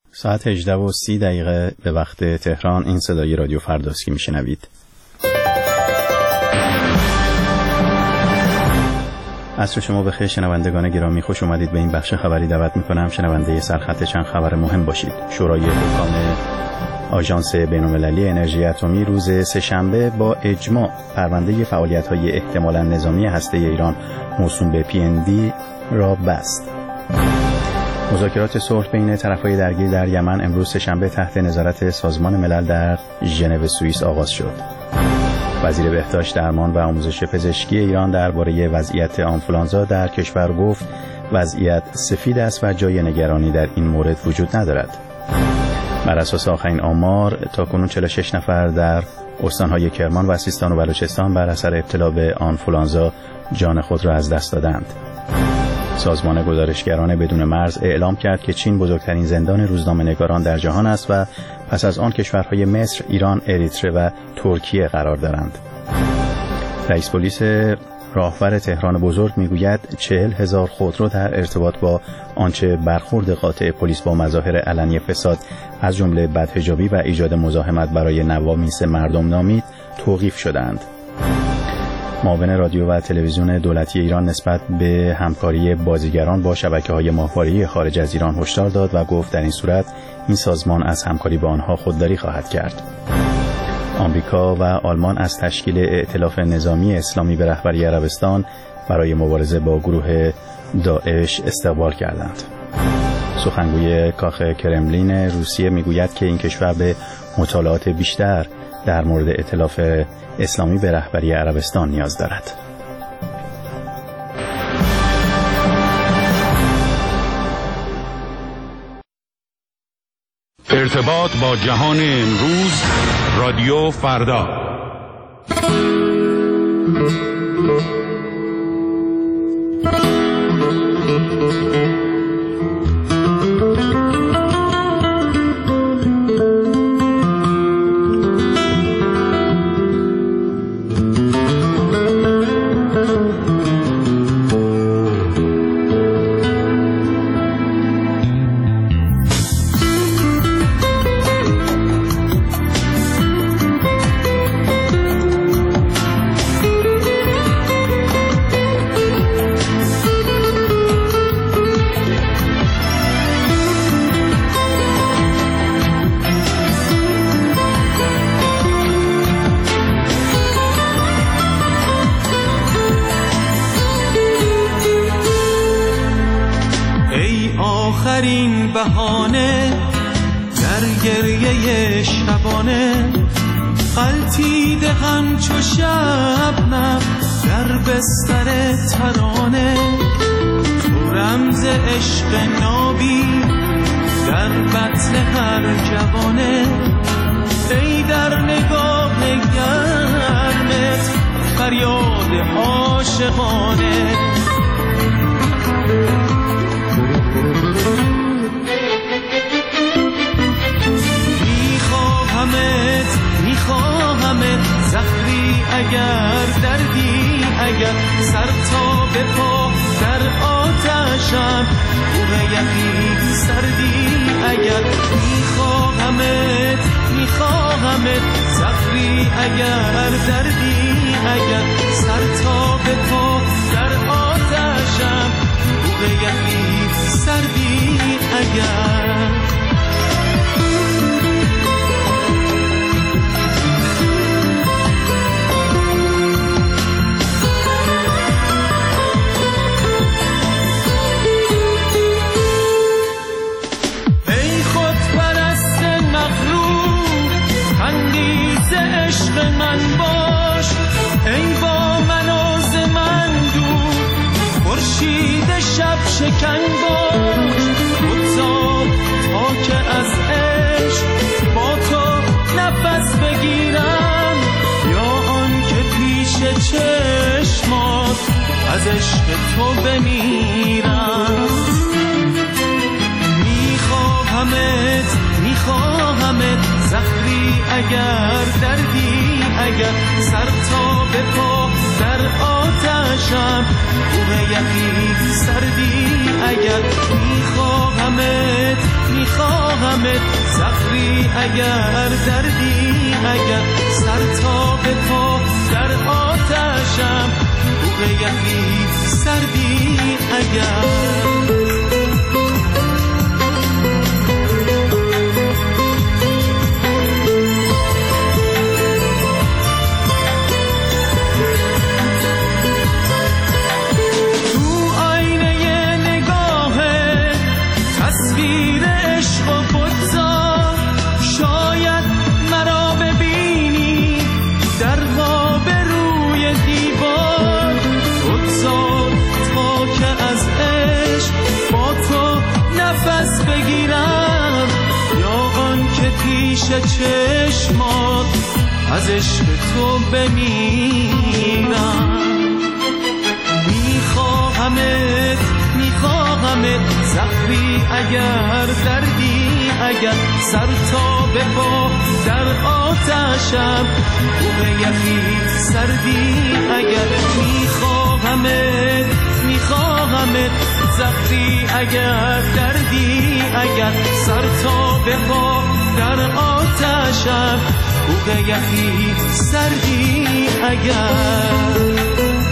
ساعت 18:30 به وقت تهران. این صدای رادیو فرداست که میشنوید. عصر شما بخیر شنوندگان گرامی، خوش اومدید به این بخش خبری. دعوت میکنم شنونده سرخط چند خبر مهم باشید. شورای حکام آژانس بین‌المللی انرژی اتمی روز سه‌شنبه با اجماع پرونده فعالیت‌های احتمالاً نظامی هسته ایران موسوم به PND را بست. مذاکرات صلح بین طرف‌های درگیر در یمن امروز سه‌شنبه تحت نظارت سازمان ملل در ژنو سوئیس آغاز شد. وزیر بهداشت، درمان و آموزش پزشکی ایران درباره وضعیت آنفولانزا در کشور گفت وضعیت سفید است و جای نگرانی در این مورد وجود ندارد. بر اساس آخرین آمار تاکنون 46 نفر در استان‌های کرمان و سیستان و بلوچستان بر اثر ابتلا به آنفولانزا جان خود را از دست دادند. سازمان گزارشگران بدون مرز اعلام کرد که چین بزرگترین زندان روزنامه‌نگاران در جهان است و پس از آن کشورهای مصر، ایران، اریتره و ترکیه قرار دارند. رئیس پلیس راهور تهران بزرگ میگوید 40,000 خودرو در ارتباط با آنچه برخورد قاطع پلیس با مظاهر علنی فساد از جمله بدحجابی و ایجاد مزاحمت برای نوامیس مردم نامید توقیف شدند. معاون رادیو و تلویزیون دولتی ایران نسبت به همکاری بازیگران با شبکه‌های ماهواره‌ای خارج از ایران هشدار داد و گفت در این صورت این سازمان از همکاری با آنها خودداری خواهد کرد. آمریکا و آلمان از تشکیل ائتلاف نظامی اسلامی به رهبری عربستان برای مبارزه با گروه داعش استقبال کردند. سخنگوی کاخ کرملین روسیه میگوید که این کشور به مطالعات بیشتر در مورد ائتلاف اسلامی به رهبری عربستان نیاز دارد. ارتباط با جهان امروز، رادیو فردا. آخرین بهانه در گریه شبانه غلطیده همچو شبنم در بستر ترانه، تو رمز عشق نابی در بطن هر جوانه، ای در نگاه گرمت فریاد عاشقانه. میخواهمت زخمی اگر دردی اگر سر تا به پا در آتشم کوه یخی سردی اگر میخواهمت زخمی اگر دردی اگر سر تا به پا در آتشم کوه یخی سردی اگر. من باش ای با مناز من دور، خورشید شب شکن باش، بگذار تا که از عشق با تو نفس بگیرم، یا آن که پیش چشمات از عشق تو بمیرم. میخواهمت زخمی اگر دردی اگر سر تا به پا در آتشم کوه یخی سردی اگر میخواهمت میخواهمت زخری اگر دردی اگر سر تا به پا در آتشم بوق یخی سردی اگر چشمات از عشق تو بمیرم میخواهمت زخری اگر دردی اگر سر تا به پا در آتشم بوق یخی سردی اگر میخواهمت زخری اگر دردی اگر سر تا به پا در آتشم بوق یخی سردی اگر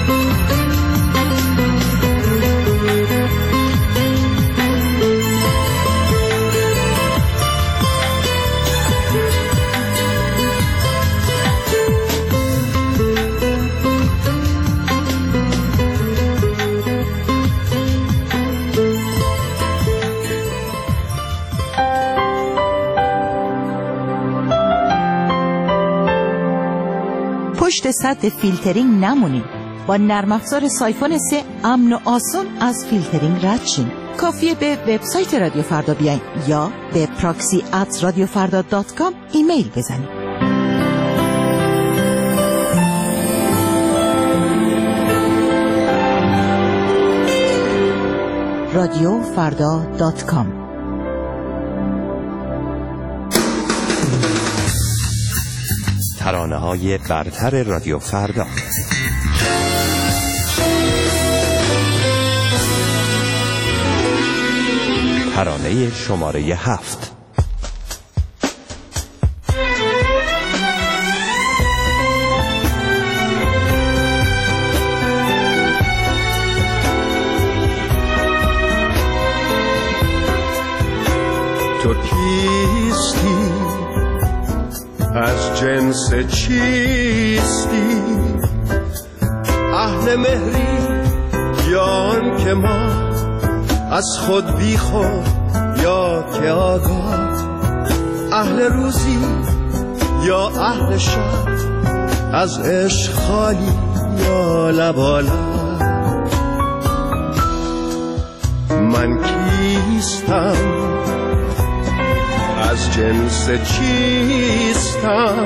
پشت سد فیلترینگ نمونین. با نرم افزار سایفون 3 امن و آسان از فیلترینگ رد شین. کافیه به وبسایت رادیو فردا بیاین یا به proxy@radiofarda.com ایمیل بزنید. radiofarda.com ترانه‌های برتر رادیو فردا. ترانه شماره 7. تو کیستی؟ از جنس چیستی؟ اهل مهری یا آن که ما از خود بی خود یا که آگاه؟ اهل روزی یا اهل شب؟ از عشق خالی یا لبالب؟ من کیستم؟ از جنس چیستم؟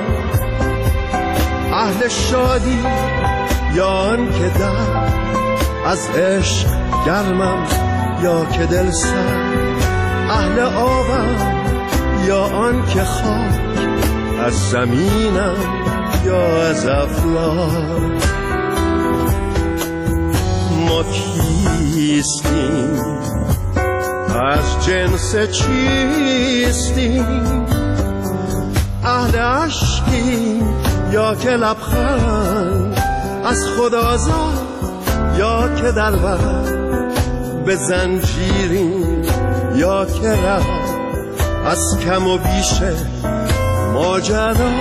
اهل شادی یا آن که در از عشق گرمم یا که دل سر؟ اهل آبم یا آن که خاک از زمینم یا از افلاک؟ ما کیستیم؟ از جنس چیستیم؟ اهل عشقیم یا که لبخند از خود آزاد یا که در بر به زنجیریم یا که رفت از کم و بیش ماجرا؟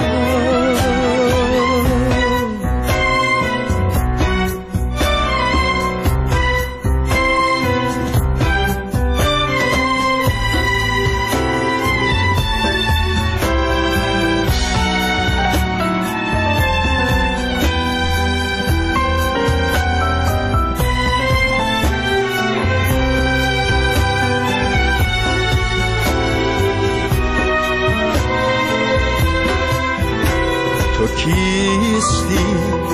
کیستی؟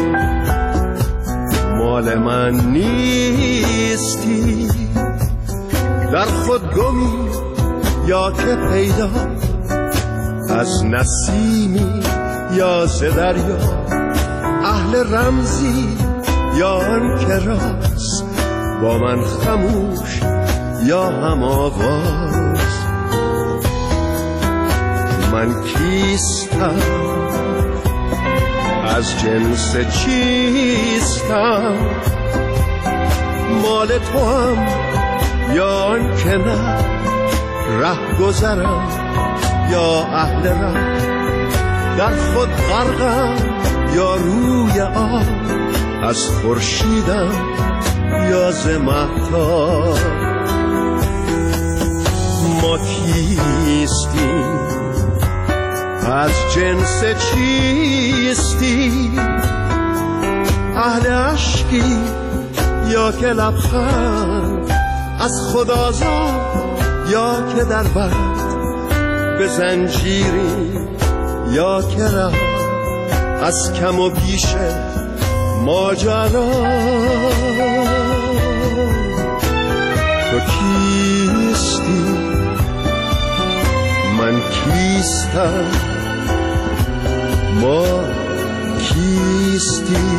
مال من نیستی؟ در خود گمی یا که پیدا؟ از نسیمی یا ز دریا؟ اهل رمزی یا آن که راست با من خموش یا هم آواز؟ من کیستم، از جنس چیستم، مال تو هم یا آن که نه، ره گذرم یا اهل ره، در خود غرقم یا روی آب، از خورشیدم یا ز مهتاب. ما کیستیم، از جنس چیستی، اهل عشقی یا که لبخند، از خدازاد یا که در بند، به زنجیری یا که ره، از کم و بیش ماجرا. تو کیستی، من کیستم، ما کیستی.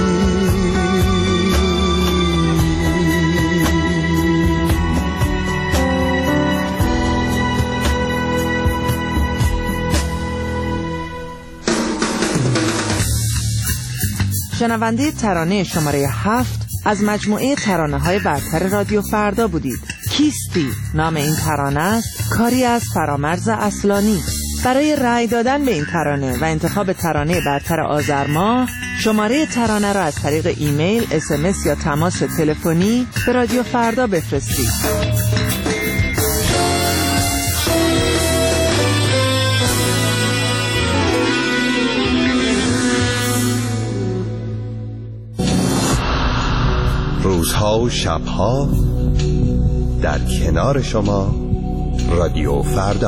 شنونده ترانه شماره 7 از مجموعه ترانه‌های برتر رادیو فردا بودید. کیستی نام این ترانه است، کاری از فرامرز اصلانی. برای رأی دادن به این ترانه و انتخاب ترانه برتر آذر ماه، شماره ترانه را از طریق ایمیل، SMS یا تماس تلفنی به رادیو فردا بفرستید. روزها و شبها در کنار شما، رادیو فردا.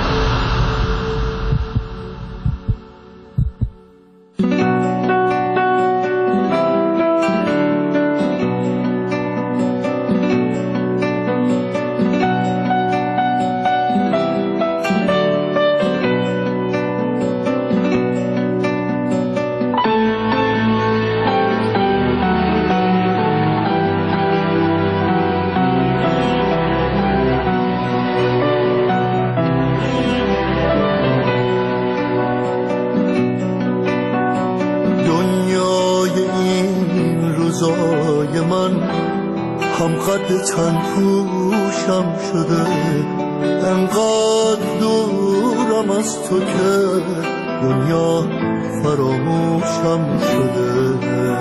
تن پوشم شده، انقدر دورم از تو که دنیا فراموشم شده.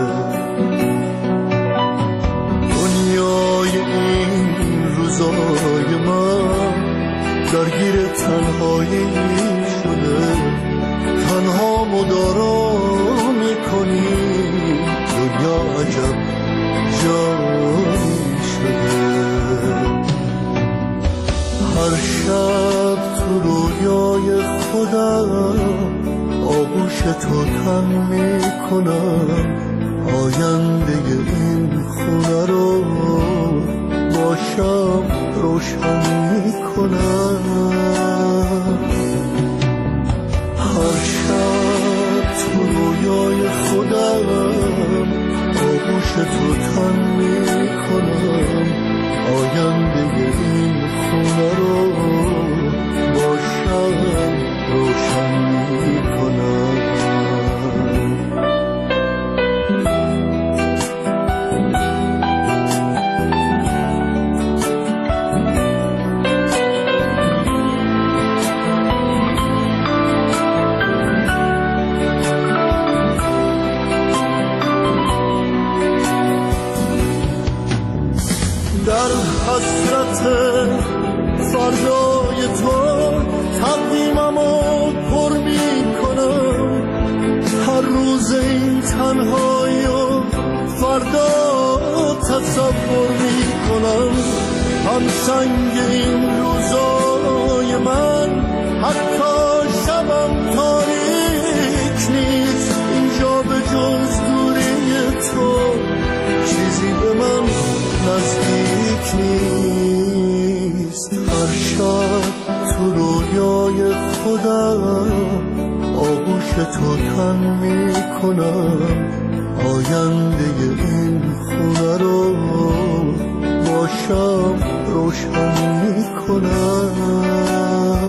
دنیای این روزای من درگیر تنهایی شده، تنها مدارا میکنی، دنیا عجب جایی شده. هر شب تو رویای خودم آغوش تو تن میکنم، آینده این خونه رو با شب روشن میکنم. هر شب تو رویای خودم آغوش تو تن میکنم، آینده این خونه رو با شب روشن میکنم. حسرت فردای تو تقویممو پر میکنم، هر روز این تنهایی و فردا تصور میکنم. هم سنگ این روزای من حتی شبم تاریک نیست، اینجا به جز دوری تو چیزی به من نزدیک نیست. هر شب تو رویای خودم آغوش تو تن میکنم، آینده این خونه رو با شب روشن میکنم.